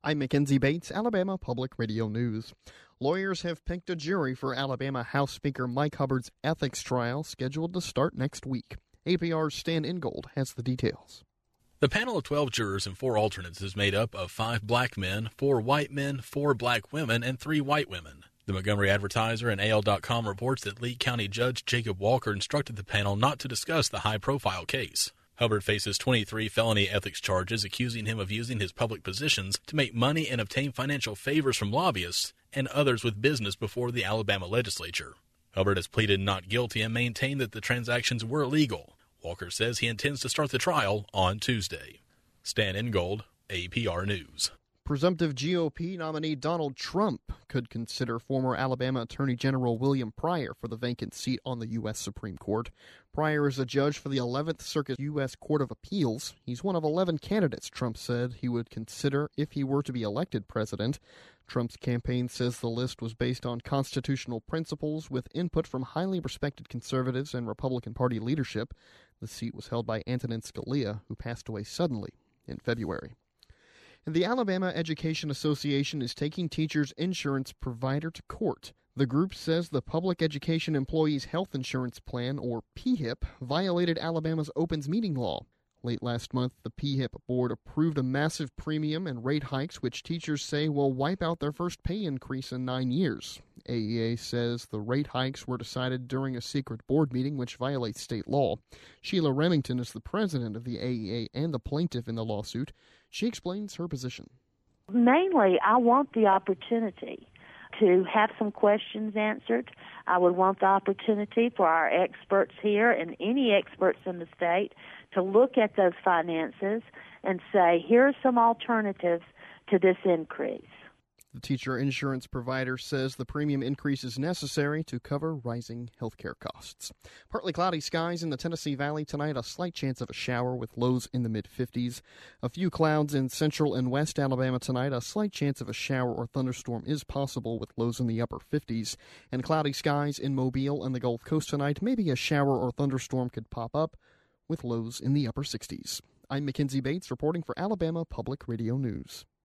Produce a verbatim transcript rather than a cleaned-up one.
I'm Mackenzie Bates, Alabama Public Radio News. Lawyers have picked a jury for Alabama House Speaker Mike Hubbard's ethics trial scheduled to start next week. A P R's Stan Ingold has the details. The panel of twelve jurors and four alternates is made up of five black men, four white men, four black women, and three white women. The Montgomery Advertiser and A L dot com reports that Lee County Judge Jacob Walker instructed the panel not to discuss the high-profile case. Hubbard faces twenty-three felony ethics charges accusing him of using his public positions to make money and obtain financial favors from lobbyists and others with business before the Alabama legislature. Hubbard has pleaded not guilty and maintained that the transactions were legal. Walker says he intends to start the trial on Tuesday. Stan Ingold, A P R News. Presumptive G O P nominee Donald Trump could consider former Alabama Attorney General William Pryor for the vacant seat on the U S Supreme Court. Pryor is a judge for the eleventh Circuit U S Court of Appeals. He's one of eleven candidates Trump said he would consider if he were to be elected president. Trump's campaign says the list was based on constitutional principles with input from highly respected conservatives and Republican Party leadership. The seat was held by Antonin Scalia, who passed away suddenly in February. And the Alabama Education Association is taking teachers' insurance provider to court. The group says the Public Education Employees Health Insurance Plan, or P H I P, violated Alabama's Opens Meeting Law. Late last month, the P H I P board approved a massive premium and rate hikes, which teachers say will wipe out their first pay increase in nine years. A E A says the rate hikes were decided during a secret board meeting, which violates state law. Sheila Remington is the president of the A E A and the plaintiff in the lawsuit. She explains her position. Mainly, I want the opportunity to have some questions answered. I would want the opportunity for our experts here and any experts in the state to look at those finances and say, here are some alternatives to this increase. The teacher insurance provider says the premium increase is necessary to cover rising health care costs. Partly cloudy skies in the Tennessee Valley tonight, a slight chance of a shower with lows in the mid-fifties. A few clouds in central and west Alabama tonight, a slight chance of a shower or thunderstorm is possible with lows in the upper fifties. And cloudy skies in Mobile and the Gulf Coast tonight, maybe a shower or thunderstorm could pop up with lows in the upper sixties. I'm Mackenzie Bates reporting for Alabama Public Radio News.